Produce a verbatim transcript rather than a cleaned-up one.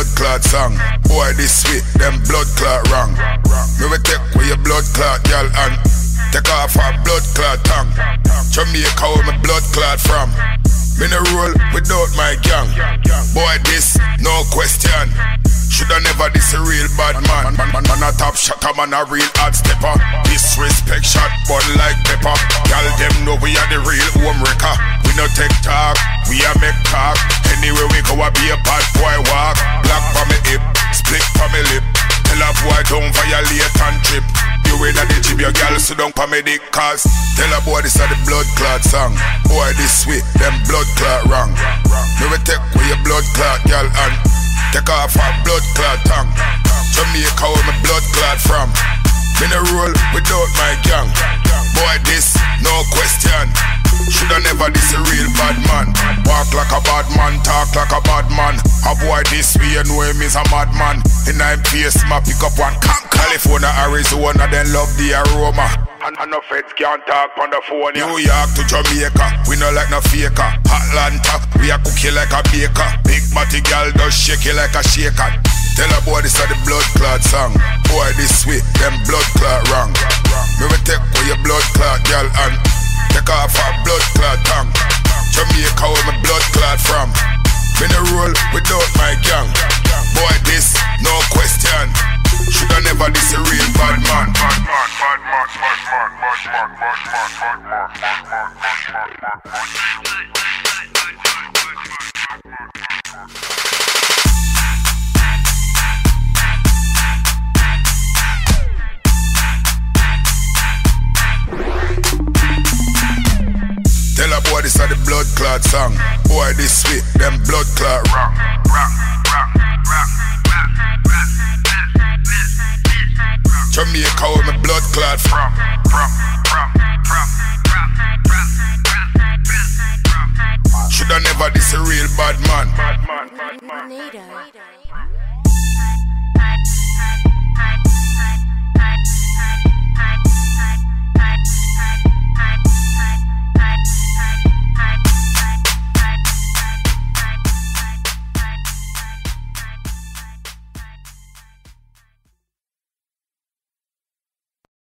blood clot song. Boy, this sweet, them blood clot wrong. Me we take with your blood clot, y'all, and take off our blood clot tongue. Jamaica where my blood clot from. Me no roll without my gang. Boy, this, no question. Shoulda never this a real bad man. Man, man, man a top shotter, man a real hard stepper. Disrespect shot, but like pepper. Y'all them know we are the real home wrecker. We no take talk, we a make talk. Anywhere we go, I be a bad boy walk. Black for me hip, split for me lip. Tell a boy don't violate and trip. You in at the gym, your girl sit down for me dick cause. Tell a boy this a the blood clot song. Boy this sweet, them blood clot wrong. Me we take with your blood clot, y'all, and take off our blood clot tongue. Jamaica where my blood clot from. Me no roll without my gang. Boy this, no question. Shoulda never this a real bad man. Walk like a bad man, talk like a bad man. A boy this way, you know him is a madman. In nine face, ma pick up one. California, Arizona, then love the aroma. And, and no feds can't talk on the phone. New York to Jamaica, we no like no faker. Atlanta, we a cookie like a baker. Big body girl does shake it like a shaker. Tell a boy this a the blood clot song. Boy this sweet, them blood clot wrong. Me we take with your blood clot, girl, and take off our blood clot tongue. Jamaica where my blood clot from. Me no roll without my gang. Boy this, no question. Shoulda never this a real bad man. Bad man, bad man, bad man, bad man, bad man, bad man, bad man. Tell a boy this a the blood clot song. Boy this sweet, them blood clot wrong. Jamaica where my blood clot from. Shoulda never this a real bad man.